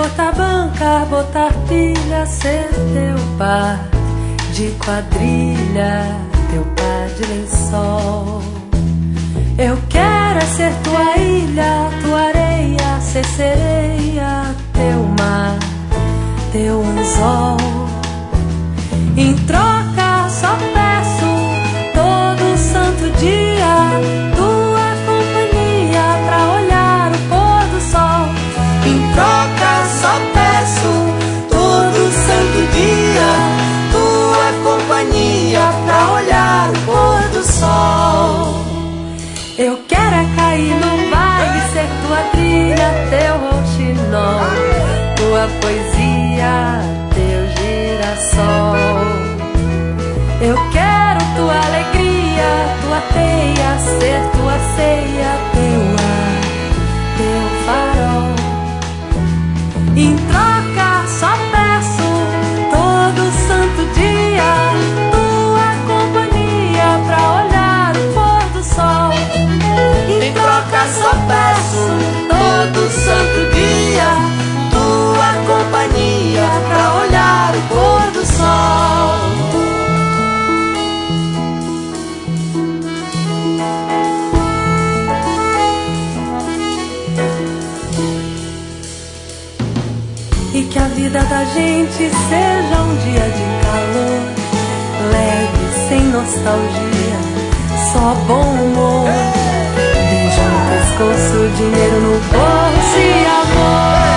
botar banca, botar pilha, ser teu par de quadrilha, teu par de lençol. Eu quero é ser tua ilha, tua areia, ser sereia, teu mar, teu anzol. Em troca só peço todo santo dia tua companhia pra olhar o pôr do sol. Em troca só peço todo santo dia tua companhia pra olhar o pôr do sol. Eu quero é cair no baile, ser tua trilha, teu rouxinol, tua poesia, teu girassol. Eu quero tua alegria, tua teia, ser tua ceia, teu ar, teu farol. Em troca só peço todo santo dia tua companhia pra olhar o pôr do sol. Em troca só peço todo santo dia tua companhia pra olhar o pôr do sol. E que a vida da gente seja um dia de calor, leve, sem nostalgia, só bom humor. Beijo no pescoço, dinheiro no bolso e amor.